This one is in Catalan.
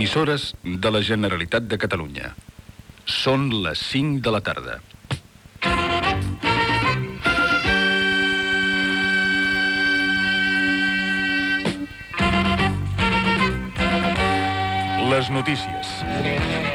Emissores de la Generalitat de Catalunya. Són les 5 de la tarda. Les notícies.